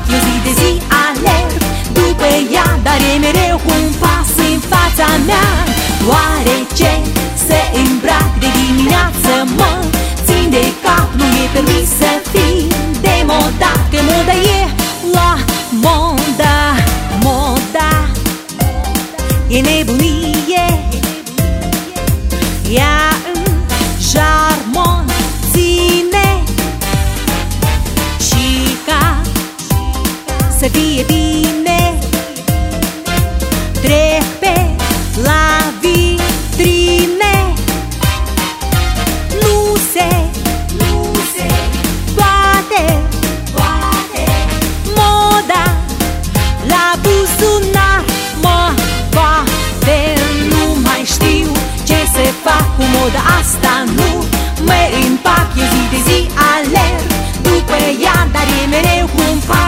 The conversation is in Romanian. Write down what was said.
eu zi de zi alerg după ea, dar e mereu cu un pas în fața mea. Oare ce se îmbrac de dimineață mă țin de cap, nu e permis să fii de moda, că moda e la moda, moda e nebunie, ea în jarmon ține și ca să fie bine trec pe la vitrine. Nu se poate moda la buzunar mă bate. Nu mai știu ce să fac cu moda asta, nu mă împac, eu zi de zi alerg după ea, dar e mereu cu un pas